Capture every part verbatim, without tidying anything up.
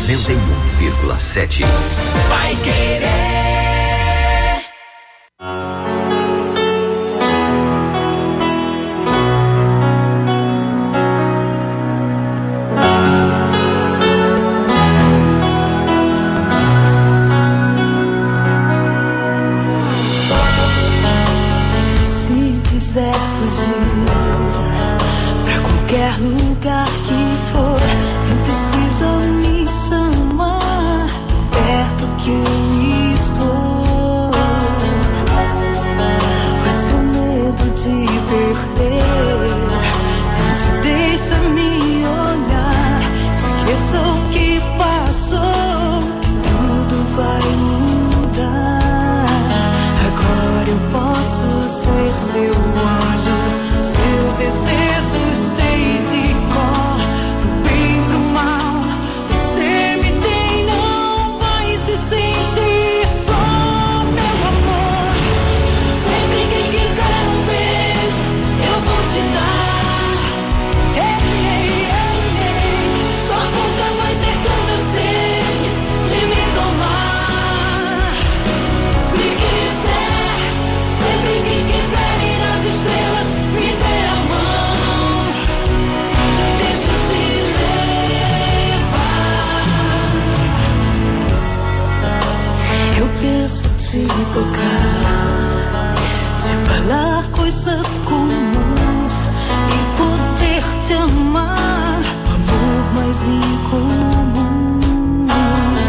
noventa e um vírgula sete. Vai Querer. Se quiser fugir pra qualquer lugar que for, não precisa me chamar perto que eu estou. O seu medo de perder não te deixa me olhar. Esqueça o que passou, que tudo vai mudar. Agora eu posso ser seu anjo, seus desejos sei de cor. Pro bem, pro mal, você me tem, não vai se sentir só, meu amor. Sempre que quiser um beijo, eu vou te dar. Ei, ei, ei, ei. Sua boca vai ter tanta sede de me tomar. Se quiser, sempre que quiser ir às estrelas, me dê a mão. Deixa eu te levar. Eu penso te tocar, te falar coisas comuns e poder te amar, o amor mais incomum.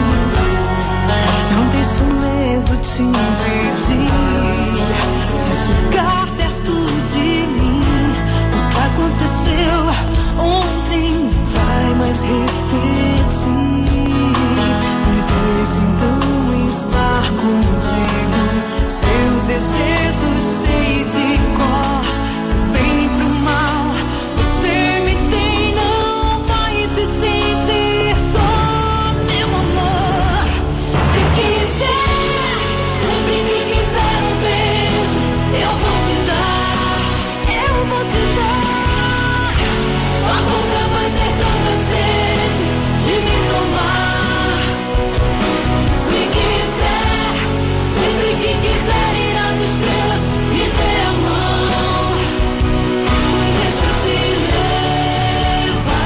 Não deixe o medo te impedir de ficar perto de mim. O que aconteceu ontem não vai mais repetir. Me deixe então estar contigo. Seus desejos sei de cor. Pro bem, pro mal, você me tem, não vai se sentir só, meu amor. Se quiser, sempre que quiser um beijo, eu vou te dar, eu vou te dar. Sua boca vai ter tanta sede de me tomar. Se quiser, sempre que quiser ir às estrelas, me dê a mão. Deixa eu te levar.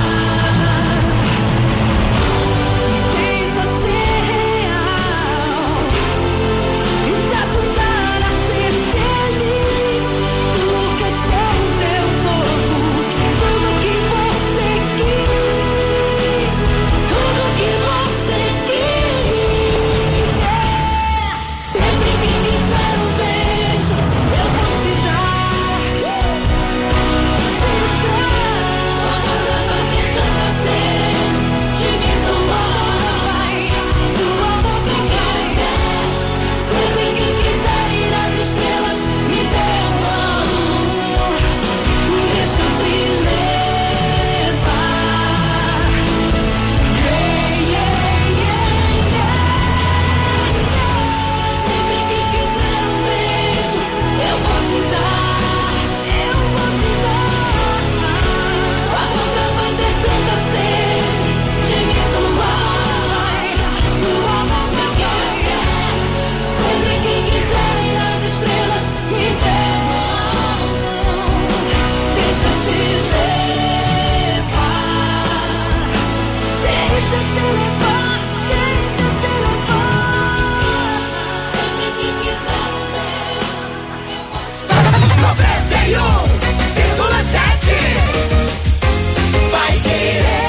Me deixa ser real e te ajudar a ser feliz. Tu quer ser o seu fogo, tudo que você quis, tudo que você quis. Sempre que quiser um beijo, eu vou te dar. Sua boca vai ter tanta sede de me tomar. Sua boca quiser, sempre que quiser ir às estrelas, me dê a mão. Deixa eu te levar. Yeah, yeah, yeah, yeah. Sempre que quiser um beijo, eu vou te dar, eu vou te dar. Sua boca vai ter tanta sede de me tomar. Sua boca quiser, sempre que quiser ir às estrelas, me dê a mão. Deixa eu te levar. Deixa eu te levar, deixa eu te levar. Sempre que quiser um beijo, eu vou te dar. noventa e um vírgula sete. Vai Querer.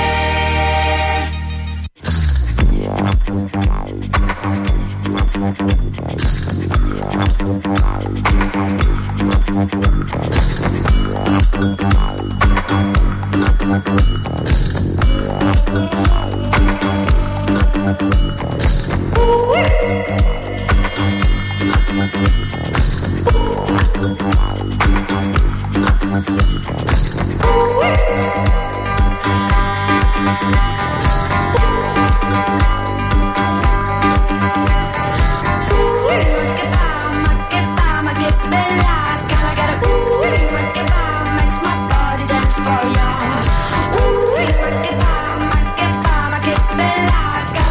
For you. Ooh, rock it by, rock it by, rock it by,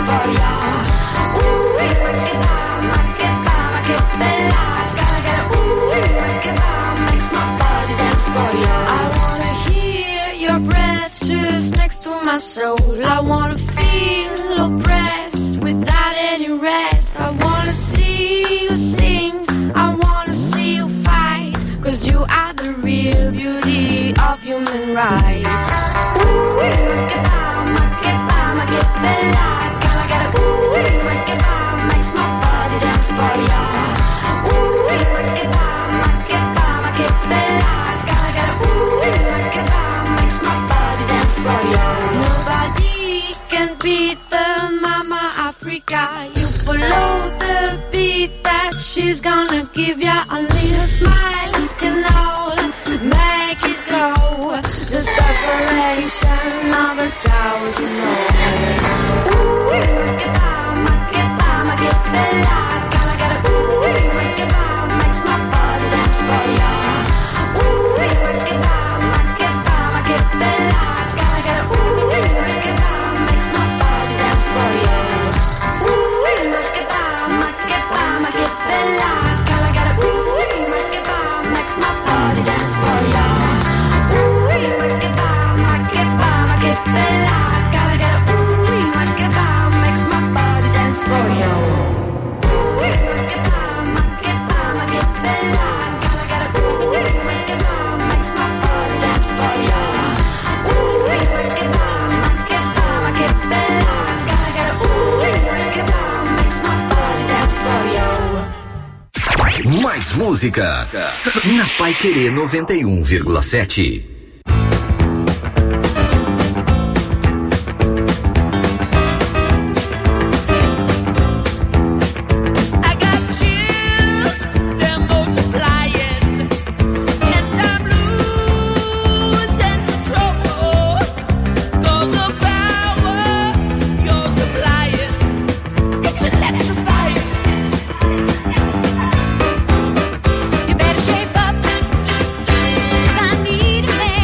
for ya. Ooh, make it bomb, make it bomb, make it bella. Gotta get it. Ooh, make it bomb, makes my body dance for ya. I wanna hear your breath just next to my soul. I wanna feel oppressed without any rest. I wanna see you sing, I wanna see you fight, 'cause you are the real beauty of human rights. Ooh, make it bomb, make it bomb, make it bella. Gotta get it. Ooh, make it bomb, makes my body dance for ya. Ooh, make it bomb, make it bomb, make it bella. Gotta get it. Ooh, make it bomb, makes my body dance for ya. Nobody can beat the Mama Africa. You follow the beat that she's gonna give ya. Only a smile can all make it go. The separation of a thousand more. Ooh, make it bomb, make it bomb, make it bella. Gotta get it. Ooh, make it bomb, makes my body dance for ya. Ooh, make it bomb, make it bomb, make it bella. Gotta get it. Ooh, make it bomb, makes my body dance for ya. Ooh, make it bomb, make it bomb, make it bella. Gotta get it. Ooh, make it bomb, makes my body dance for ya. Ooh, make it bomb, make it bomb, make it bella. Gotta get it. Ooh, make it bomb, makes my body dance for ya. Ooh, make it bomb, make it bomb, make it bella. Gotta get it. Ooh, make it bomb, makes my body dance for ya. Ooh, make it bomb, make it bomb, make it bella. Gotta get it. Ooh, make it bomb, makes my body dance for ya. Mais música na Paiquerê noventa e um vírgula sete. You better shape up, 'cause I need a man.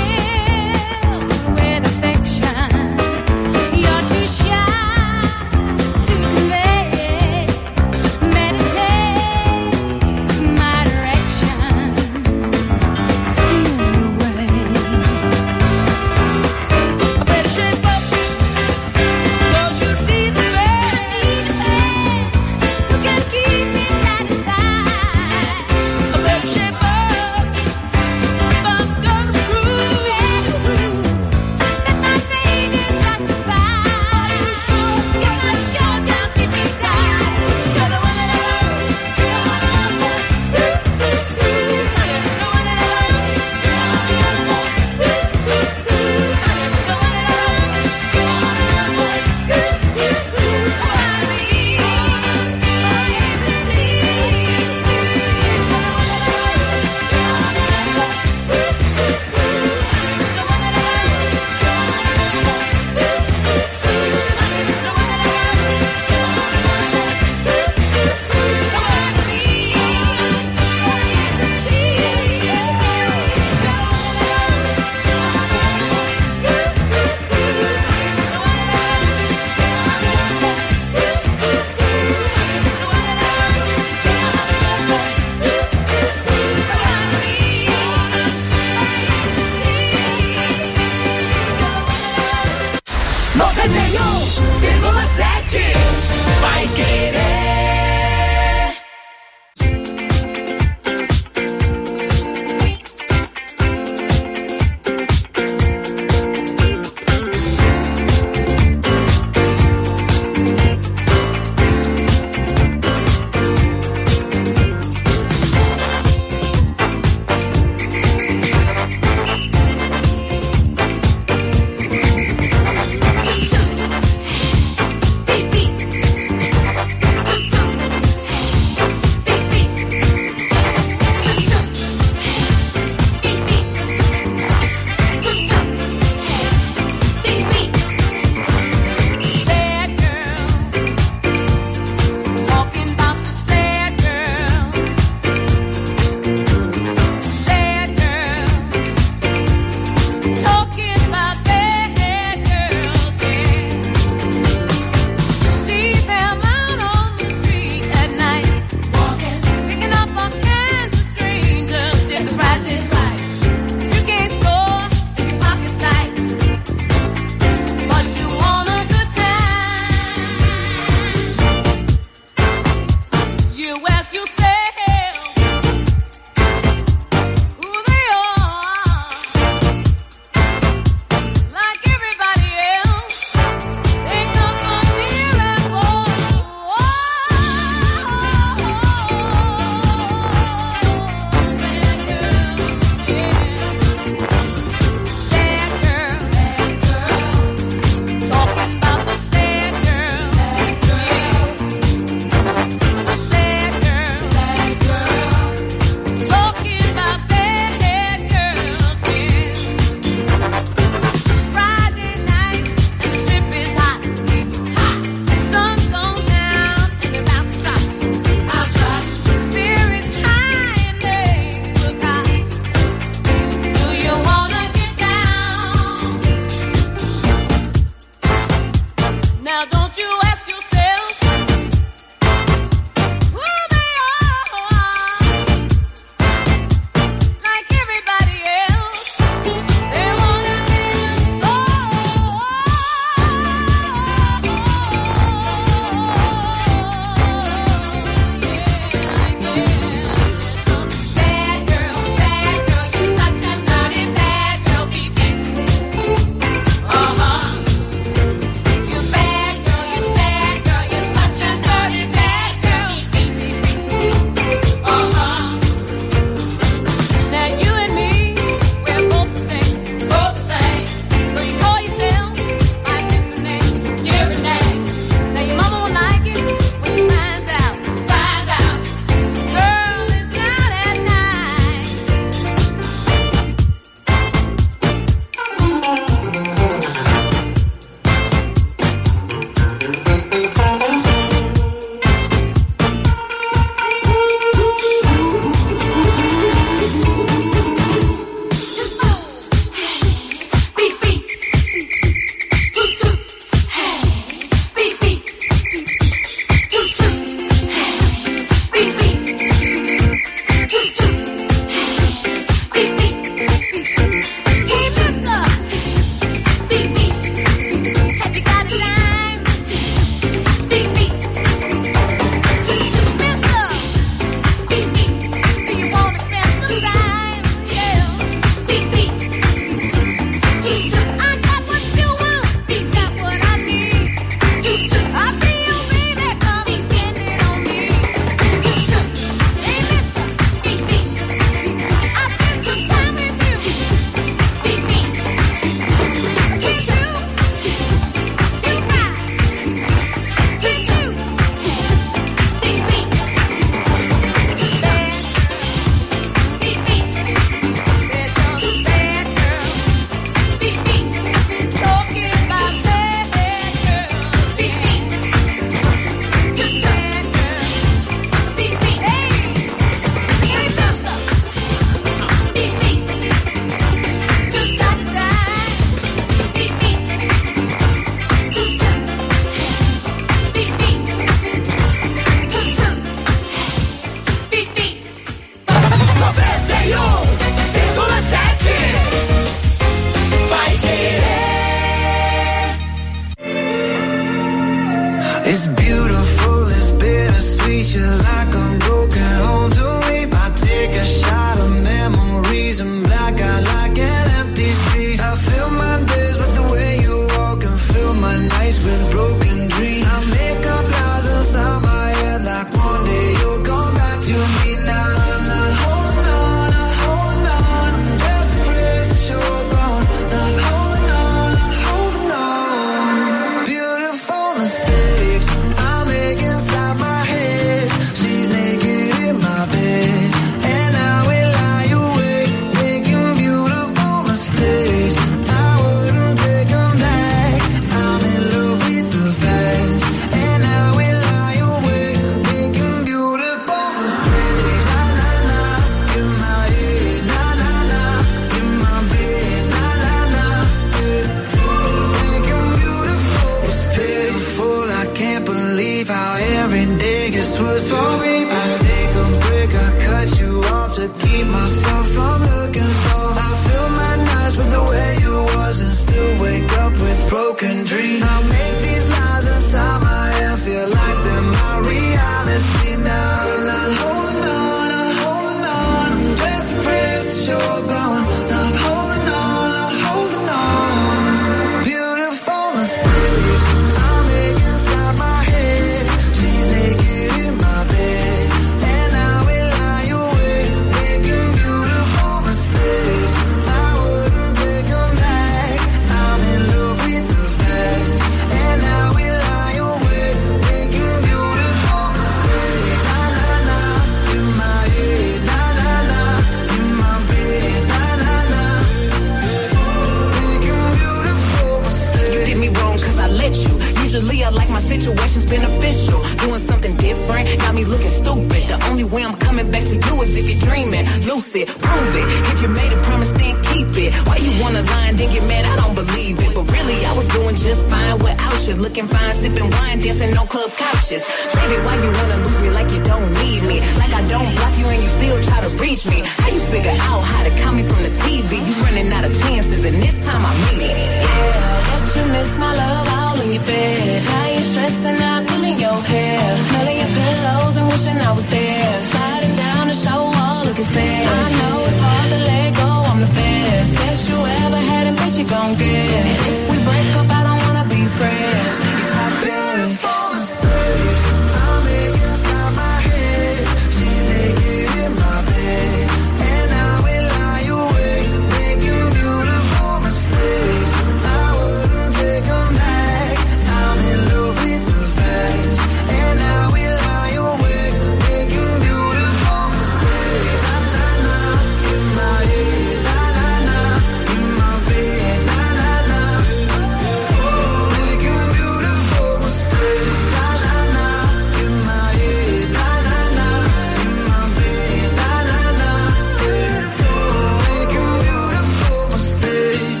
lucid. Prove it. If you made a promise, then keep it. Why you wanna lie and then get mad? I don't believe it. But really, I was doing just fine without you. Looking fine, sipping wine, dancing on club couches. Baby, why you wanna lose me like you don't need me? Like I don't block you and you still try to reach me. How you figure out how to call me from the T V? You running out of chances and this time I mean it. Yeah, bet you miss my love all in your bed. Now you're stressing out, pulling your hair. Smelling your pillows and wishing I was there. Sliding down the shower wall, looking sad. I know it's hard to let go, I'm the best. Best you ever had and best you gon' get. And if we break up, I don't wanna be friends. You talk beautiful mistakes I make inside my head. She's naked in my bed, and I will lie awake, making beautiful mistakes. I wouldn't take them back. I'm in love with the best, and I will lie awake, making beautiful mistakes. Na na na, in my head, na na na, in my bed, na na na, making beautiful mistakes. Na na na, in my head, na na na, in my bed, na na na, making beautiful mistakes.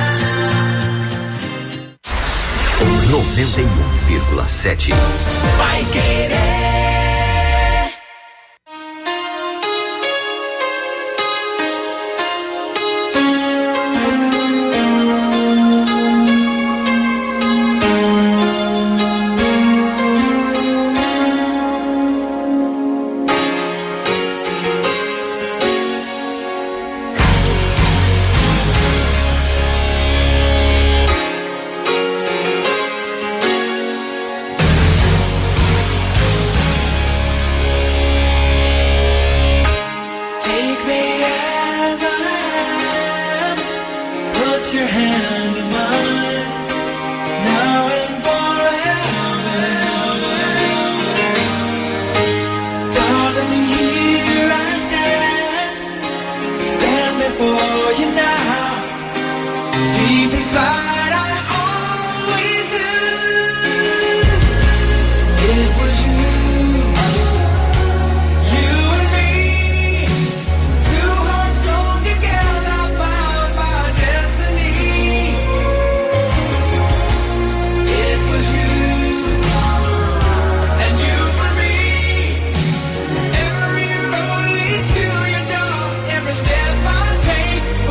noventa e um vírgula sete. Vai Querer. Take me as I am. Put your hand in mine. Now and forever. Darling, here I stand. Stand before you now. Deep inside, I always knew it was you. You and me. Two hearts joined together, bound by destiny. It was you, and you for me. Every road leads to your door. Every step I take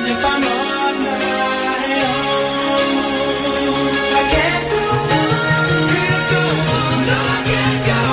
if I'm on my own. I can't go on, can't go on, no, I can't go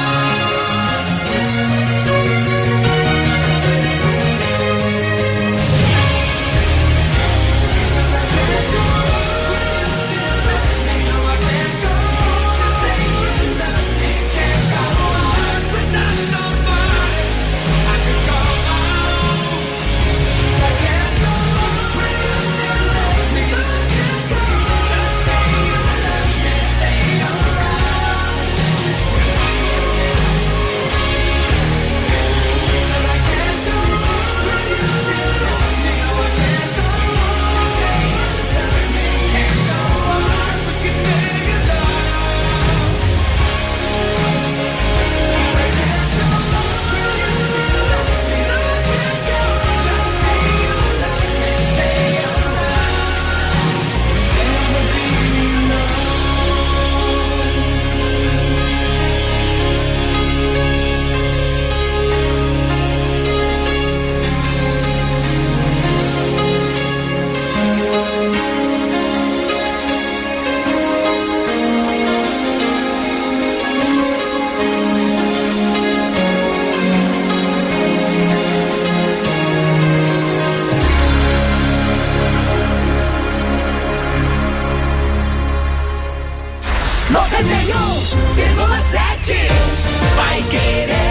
noventa e um vírgula sete Vai Querer.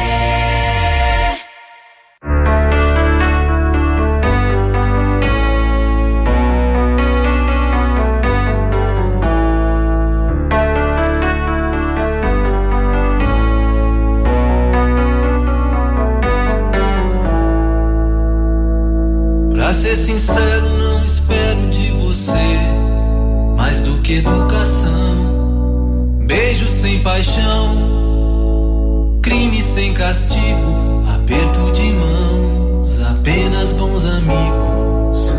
Pra ser sincero, não espero de você mais do que educação. Beijo sem paixão, crime sem castigo, aperto de mãos, apenas bons amigos.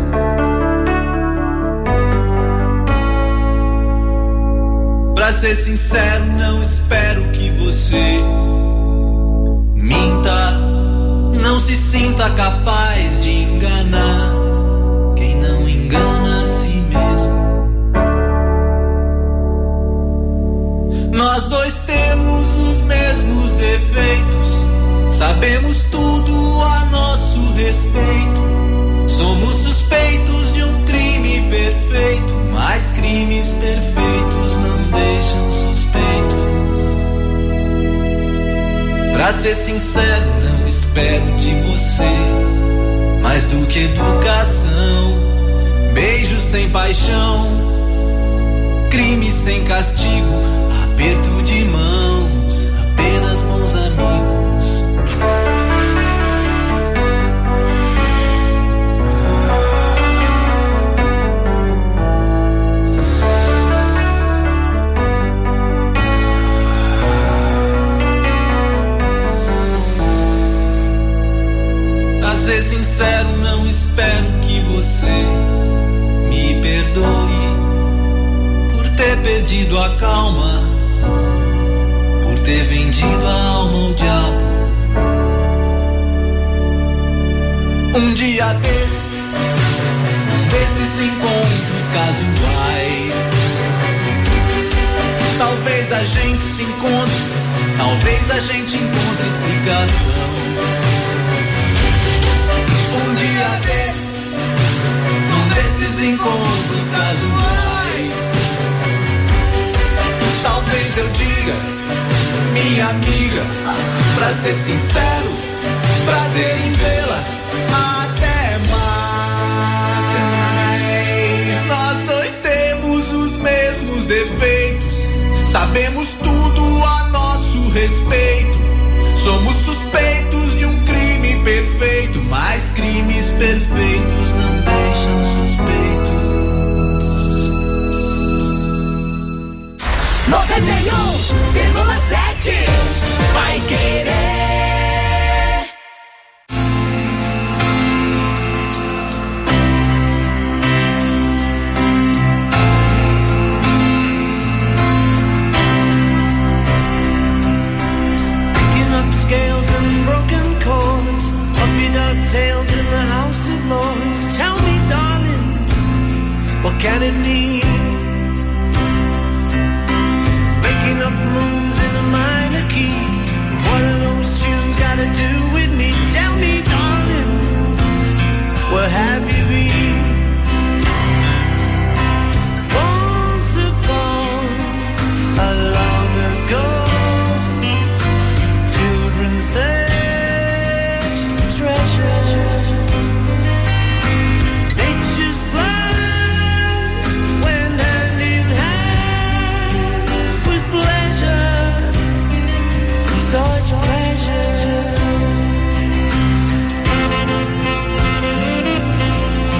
Pra ser sincero, não espero que você minta, não se sinta capaz de enganar quem não engana a si mesmo. Nós dois temos os mesmos defeitos, sabemos tudo a nosso respeito. Somos suspeitos de um crime perfeito, mas crimes perfeitos não deixam suspeitos. Pra ser sincero, não espero de você mais do que educação. Beijo sem paixão, crime sem castigo, aperto de mãos, apenas bons amigos. Pra ser sincero, não espero que você me perdoe por ter perdido a calma, por ter vendido a alma ao diabo. Um dia desses, um desses encontros casuais, talvez a gente se encontre, talvez a gente encontre explicação. Um dia desses, um desses encontros casuais, talvez eu diga, minha amiga, pra ser sincero, prazer em vê-la, até mais. Nós dois temos os mesmos defeitos, sabemos tudo a nosso respeito. Somos suspeitos de um crime perfeito, mas crimes perfeitos não deixam suspeitos. noventa e um vírgula sete Vai Querer. can it mean? Making up moves in a minor key. What are those tunes got to do with me? Tell me, darling, where have you been? Once upon a long ago, children searched for treasure. Nature's plan went hand in hand with pleasure. Such pleasure.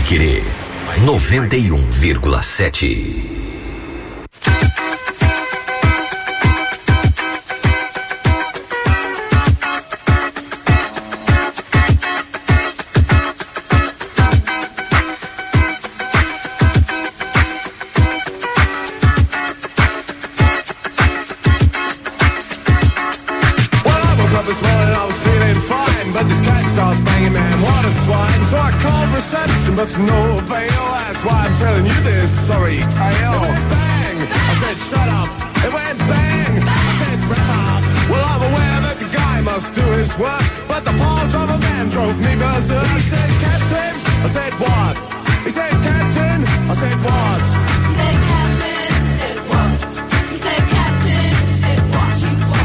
Querer noventa e um vírgula sete. But to no avail, that's why I'm telling you this sorry tale. It went bang, I said shut up. It went bang, I said wrap up. Well, I'm aware that the guy must do his work, but the part of a man drove me berserk. He said, Captain, I said what? He said, Captain, I said what? He said, Captain, I said what? He said, Captain, I said what you want.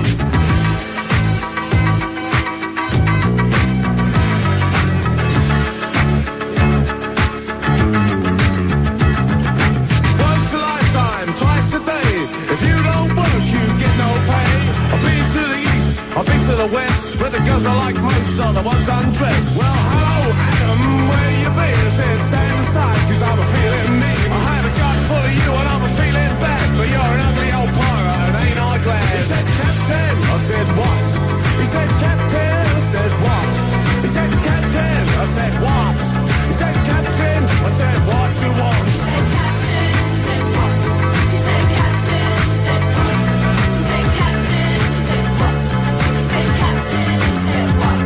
I've been to the west, where the girls are like most are the ones undressed. Well, hello, Adam, where you been? I said, stand aside, cause I'm a feeling mean. I had a gun full of you and I'm a feeling bad, but you're an ugly old pirate and ain't I glad? He said, Captain, I said, what? He said, Captain, I said, what? He said, Captain, I said, what? He said, Captain, I said, what you want? He said, Captain, I said, what? He said, Captain, I said, what? He said, Captain, I said, what? Captain, I said what?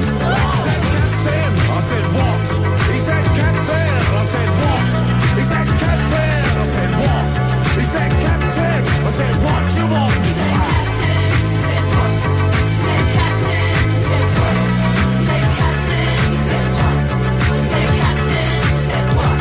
I said what? He said Captain, I said what? He said Captain, I said what? He said Captain, I said what you want? He said Captain, I said what? He said Captain, I said what? He said Captain, I said what? He said Captain, I said what?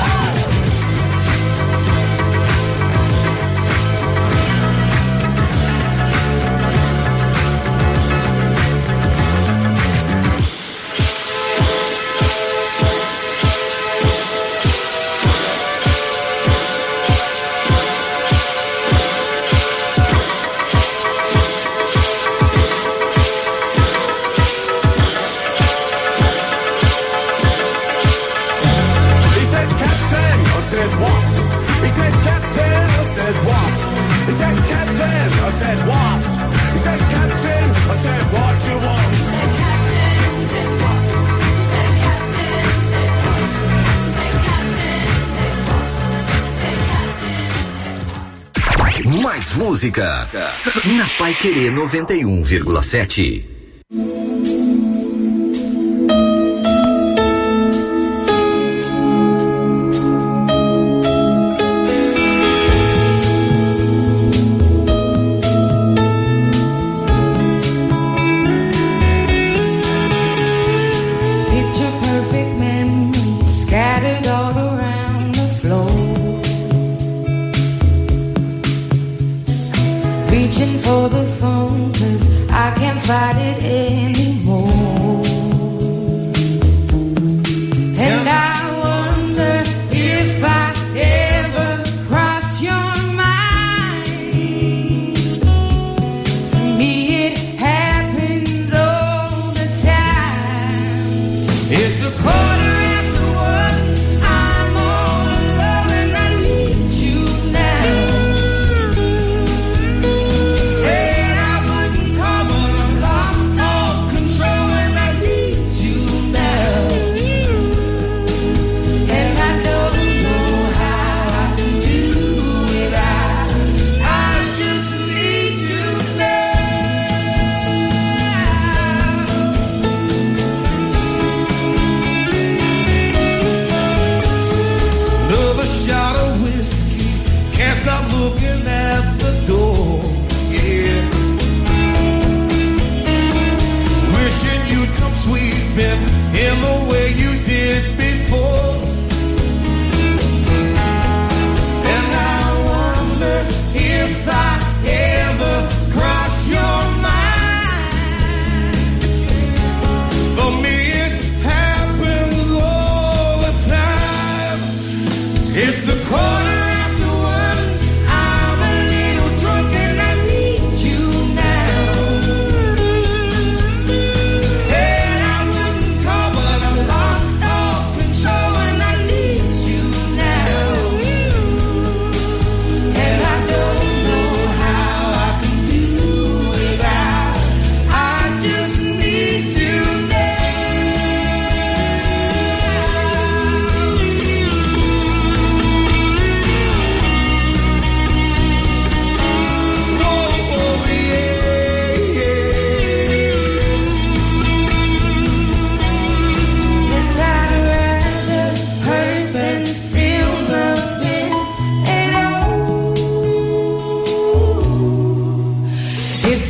Mais música na Pai Querer noventa e um vírgula sete. Said I wouldn't come, but I'm lost all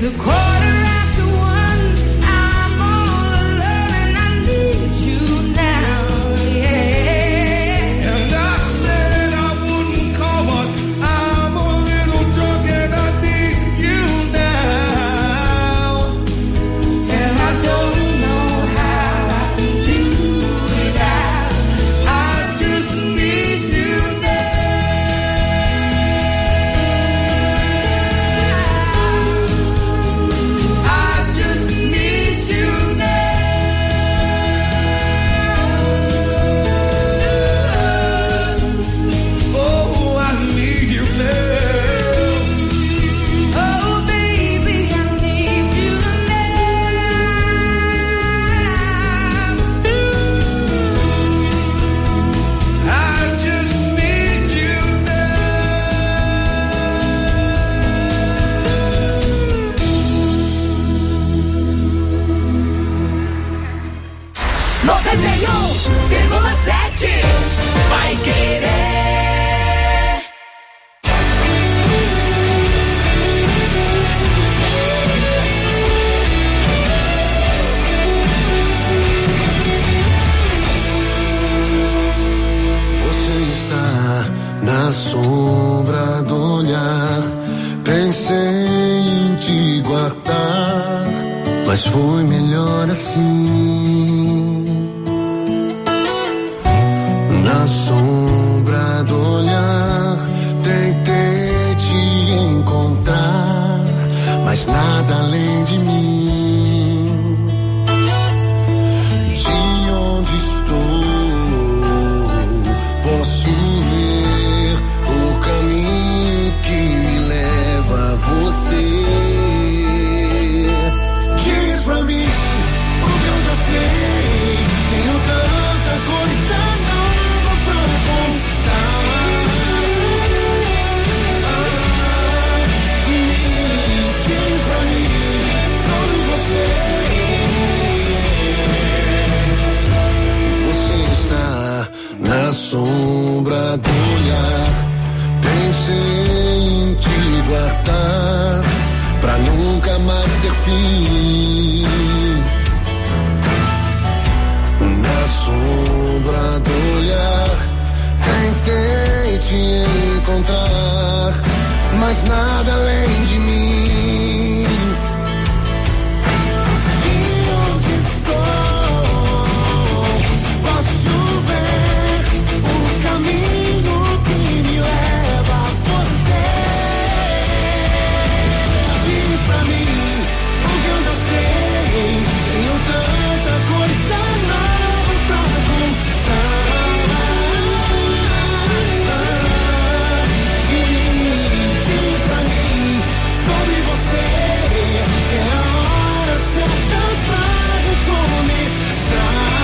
It's a quarter after one. I'm all alone and I need you now. Yeah. And I said I wouldn't call, but I'm a little drunk and I need you now. And I don't know how I can do without. I just need you I just need you now. Oh, I need you now. Oh baby, I need you now. I just need you noventa e um vírgula sete Vai Querer. Você está na sombra do olhar. Pensei em te guardar, mas foi melhor assim. Na sombra do olhar, tentei te encontrar, mas nada além de mim. De onde estou, posso ver o caminho que me leva a você. Diz pra mim o que eu já sei. Tenho tanta coisa nova pra contar. Ah, de mim, diz pra mim sobre você. Você está na sombra do olhar. Pensei em te guardar pra nunca mais ter fim. Na sombra do olhar, tentei te encontrar, mas nada além de mim. De onde estou, posso ver o caminho que me leva a você. Diz pra mim o que eu já sei. Tenho tanta coisa nova pra contar. De mim, diz pra mim sobre você. É a hora certa pra recomeçar.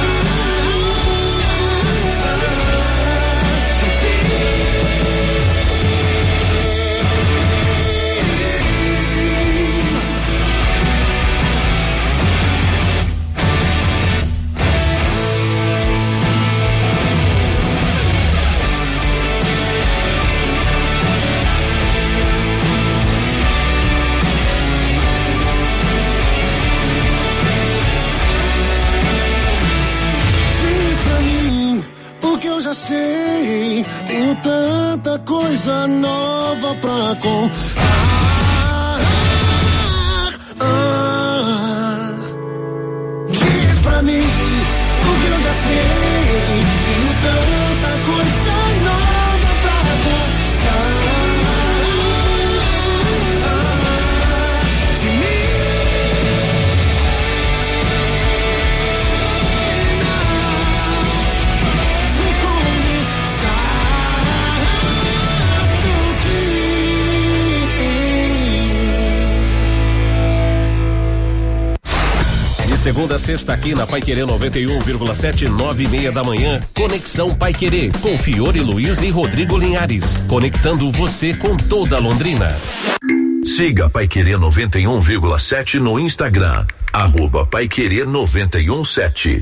Diz pra mim o que eu já sei. Tenho tanta coisa nova pra contar. Ah, diz pra mim o que eu já sei. Tenho tanta coisa nova pra contar. De mim. Segunda a sexta aqui na Paiquerê noventa e um vírgula sete, nove e meia da manhã. Conexão Paiquerê com Fiore Luiz e Rodrigo Linhares. Conectando você com toda Londrina. Siga Paiquerê noventa e um vírgula sete no Instagram. Arroba Paiquerê noventa e um sete.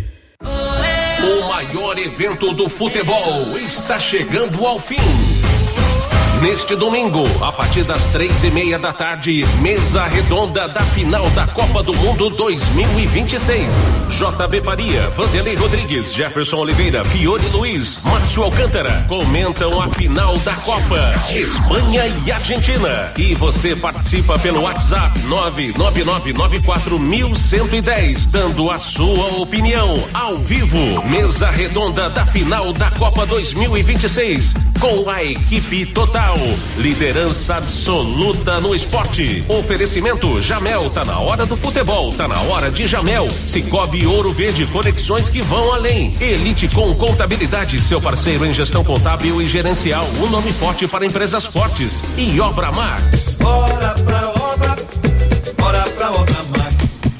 O maior evento do futebol está chegando ao fim. Neste domingo, a partir das três e meia da tarde, mesa redonda da final da Copa do Mundo dois mil e vinte e seis. J B Faria, Vanderlei Rodrigues, Jefferson Oliveira, Fiore Luiz, Márcio Alcântara comentam a final da Copa, Espanha e Argentina. E você participa pelo WhatsApp nove nove nove nove quatro um zero um zero, dando a sua opinião ao vivo. Mesa redonda da final da Copa dois mil e vinte e seis, com a equipe total. Liderança absoluta no esporte. Oferecimento Jamel, tá na hora do futebol, tá na hora de Jamel. Cicobi Ouro Verde, conexões que vão além. Elite com contabilidade, seu parceiro em gestão contábil e gerencial, um nome forte para empresas fortes. E Obra Max. Bora pra obra, bora pra Obra Max.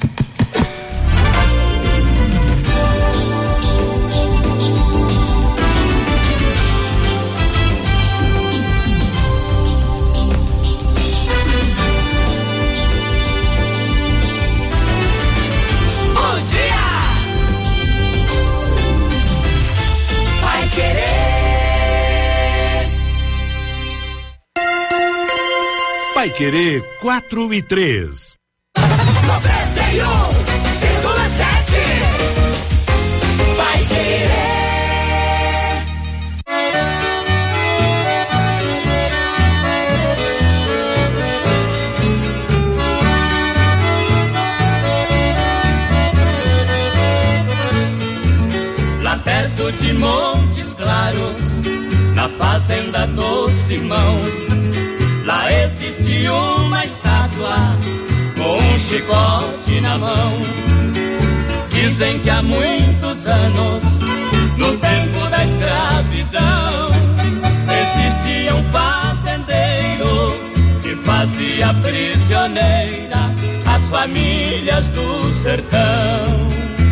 Vai Querer quatro e três. noventa e um vírgula sete. Vai Querer. Lá perto de Montes Claros, na fazenda do Simão, lá existe uma estátua com um chicote na mão. Dizem que há muitos anos, no tempo da escravidão, existia um fazendeiro que fazia prisioneira as famílias do sertão.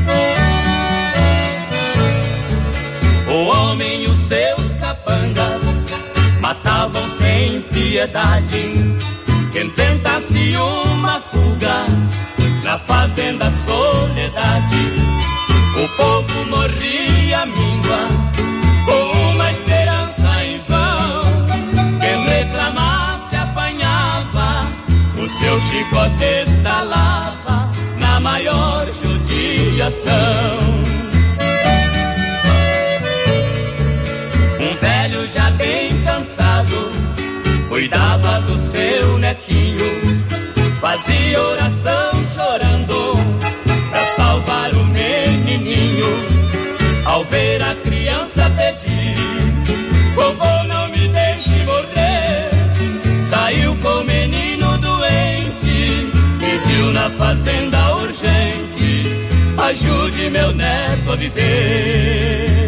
O homem e os seus capangas matavam sem piedade quem tentasse uma fuga na fazenda Soledade. O povo morria míngua com uma esperança em vão. Quem reclamasse apanhava, o seu chicote estalava na maior judiação. Um velho já bem cansado cuidava do seu netinho, fazia oração chorando pra salvar o menininho. Ao ver a criança pedir, vovô não me deixe morrer, saiu com o menino doente, pediu na fazenda urgente, ajude meu neto a viver.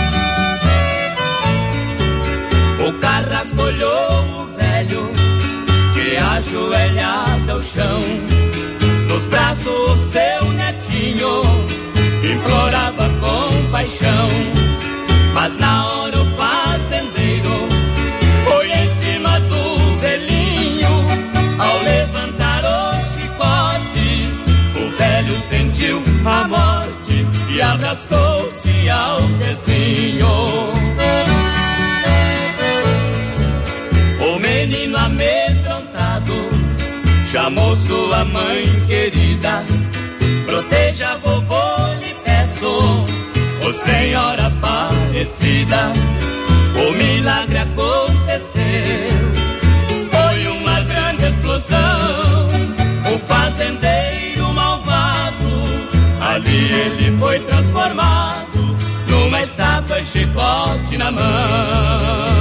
O carrasco olhou o velho, que ajoelhado ao chão, nos braços o seu netinho implorava com paixão. Mas na hora o fazendeiro foi em cima do velhinho. Ao levantar o chicote, o velho sentiu a morte e abraçou-se ao Zezinho. O menino amedrontado chamou sua mãe querida, proteja vovô, lhe peço, ô Senhora Aparecida. O milagre aconteceu, foi uma grande explosão. O fazendeiro malvado, ali ele foi transformado numa estátua e chicote na mão.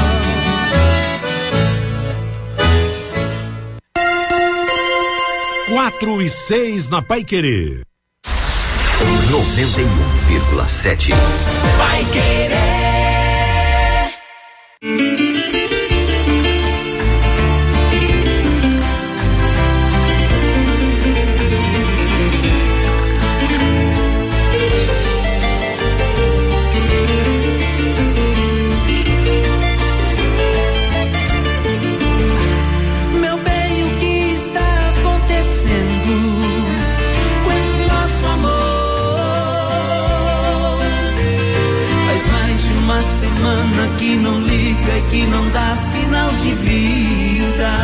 Quatro e seis na Paiquerê. noventa e um vírgula sete. Vai Querer. Que não liga e que não dá sinal. de vida.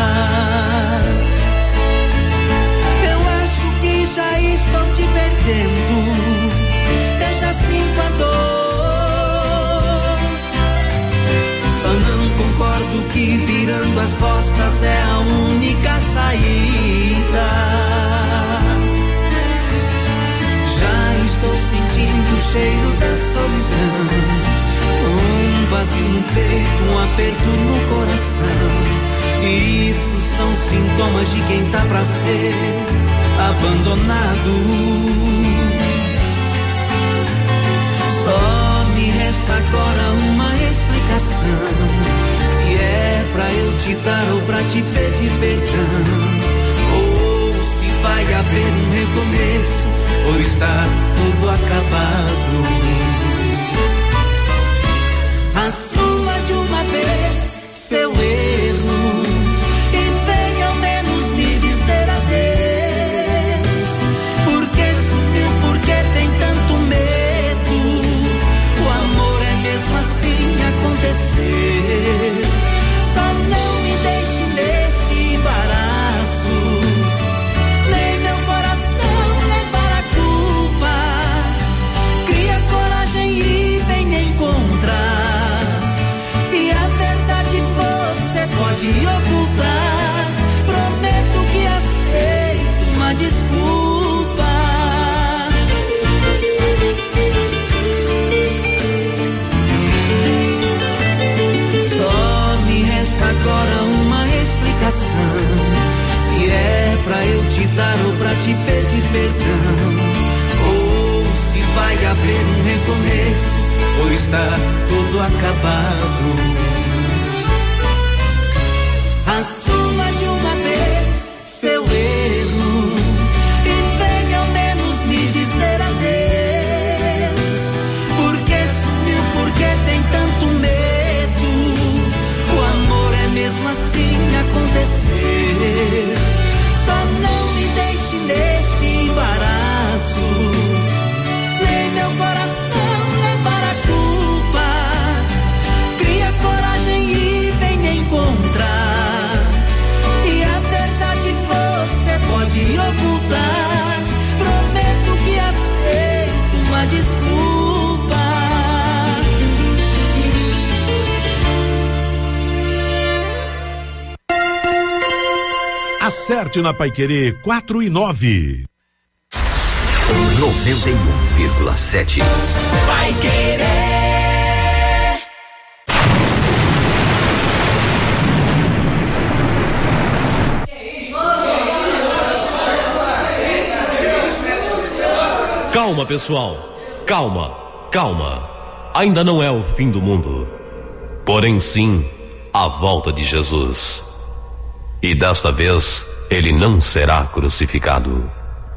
Eu acho que já estou te perdendo. Deixa assim com a dor. Só não concordo que virando as costas é a única saída. Já estou sentindo o cheiro da solidão, um vazio no peito, um aperto no coração. Isso são sintomas de quem tá pra ser abandonado. Só me resta agora uma explicação, se é pra eu te dar ou pra te pedir perdão, ou se vai haver um recomeço, ou está tudo acabado. Assuma de uma vez seu erro e venha ao menos me dizer adeus. Por que sumiu, por que tem tanto medo? O amor é mesmo assim acontecer. Só não me deixe neste embaraço, nem meu coração levar a culpa. Cria coragem e venha encontrar, e a verdade você pode ocultar. Prometo que aceito uma desculpa. Só me resta agora uma explicação, se é pra eu te dar ou pra te pedir perdão, ou se vai haver um recomeço, ou está tudo acabado. Assuma de uma vez seu erro e venha ao menos me dizer adeus. Por que sumiu, por que tem tanto medo? O amor é mesmo assim acontecer. Só não me deixe neste embaraço, nem meu coração levar a culpa. Cria coragem e venha encontrar, e a verdade você pode ocultar. Prometo que aceito uma desculpa. Acerte na Paiquerê quatro e nove. noventa e um vírgula sete. Paiquerê. Calma, pessoal. Calma, calma. Ainda não é o fim do mundo. Porém, sim, a volta de Jesus. E desta vez, ele não será crucificado.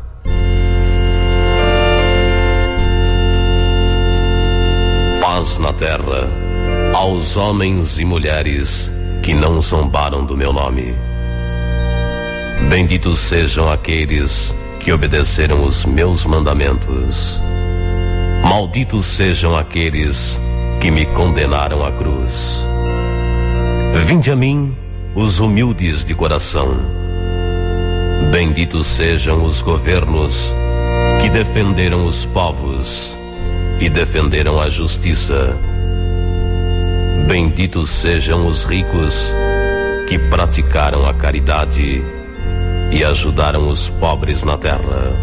Paz na terra aos homens e mulheres que não zombaram do meu nome. Benditos sejam aqueles que obedeceram os meus mandamentos. Malditos sejam aqueles que me condenaram à cruz. Vinde a mim, os humildes de coração. Benditos sejam os governos que defenderam os povos e defenderam a justiça. Benditos sejam os ricos que praticaram a caridade e ajudaram os pobres na terra.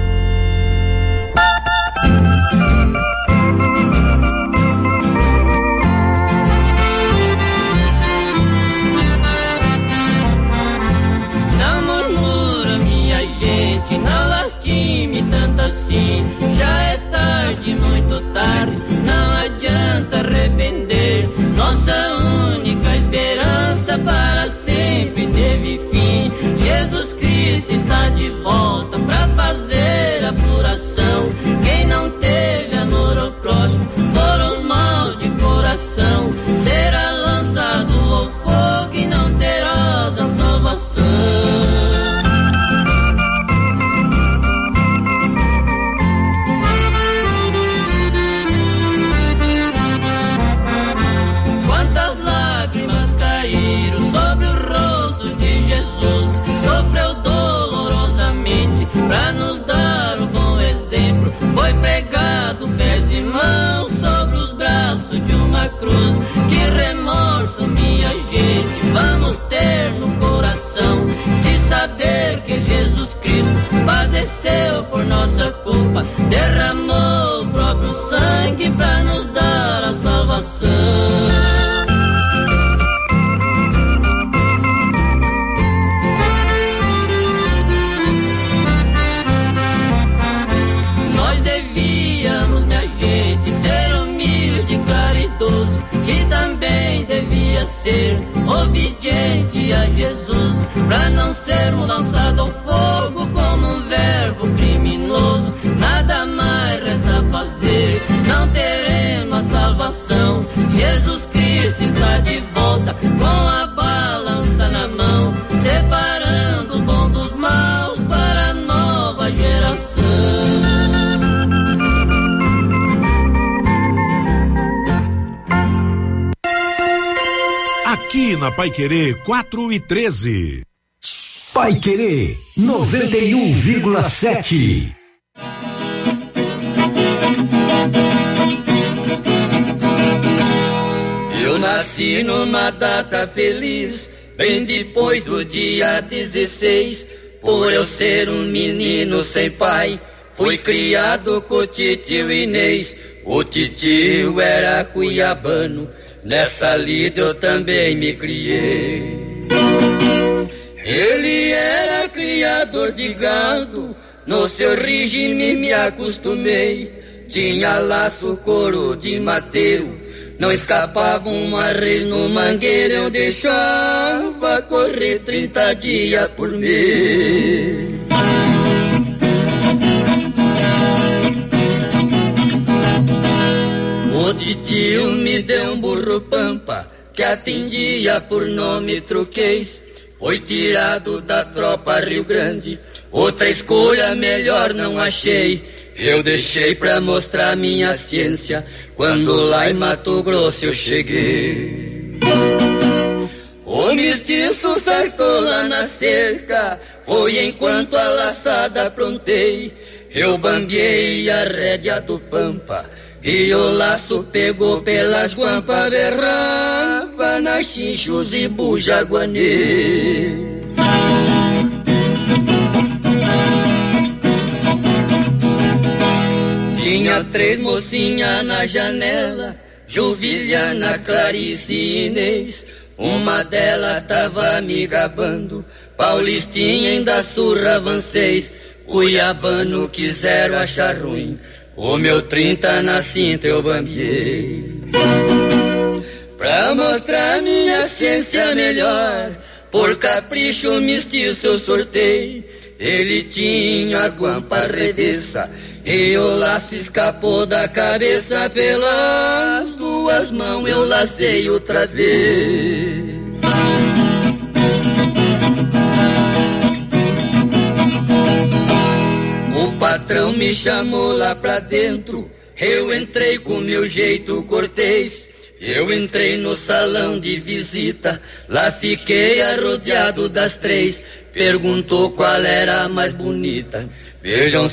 Não murmura, minha gente, não lastime tanto assim. Já é tarde, muito tarde, não adianta arrepender. Nossa única esperança para sempre teve fim. Jesus Cristo está de volta pra fazer padeceu por nossa culpa, derramou o próprio sangue pra nos dar a salvação. Nós devíamos, minha gente, ser humilde, caridoso, e também devia ser obediente a Jesus, pra não sermos lançados ao fogo como um verbo criminoso. Nada mais resta fazer, não teremos a salvação. Jesus Cristo está de volta com a balança na mão, separando os bons dos maus para a nova geração. Aqui na Paiquerê quatro e treze. Paiquerê noventa e um vírgula sete. Eu nasci numa data feliz, bem depois do dia dezesseis. Por eu ser um menino sem pai, fui criado com o titio Inês. O titio era cuiabano, nessa lida eu também me criei. Ele era criador de gado, no seu regime me acostumei. Tinha laço, couro de mateiro, não escapava uma res no mangueiro. Eu deixava correr trinta dias por mês. O titio me deu um burro pampa, que atendia por nome Truquês. Foi tirado da tropa Rio Grande, outra escolha melhor não achei. Eu deixei pra mostrar minha ciência, quando lá em Mato Grosso eu cheguei. O mestiço sartou lá na cerca, foi enquanto a laçada aprontei. Eu bambiei a rédea do pampa, e o laço pegou pelas guampas, berrava na chinchos e bujaguanê. Tinha três mocinhas na janela, Juvilhana, Clarice e Inês. Uma delas tava me gabando, Paulistinha ainda surravam seis. Cuiabano quiseram achar ruim, o meu trinta na cinta eu bambiei. Pra mostrar minha ciência melhor, por capricho mestiço eu sortei. Ele tinha as guampas revessa, e o laço escapou da cabeça. Pelas duas mãos eu lacei outra vez. O patrão me chamou lá pra dentro, eu entrei com meu jeito cortês. Eu entrei no salão de visita, lá fiquei arrodeado das três. Perguntou qual era a mais bonita. Vejam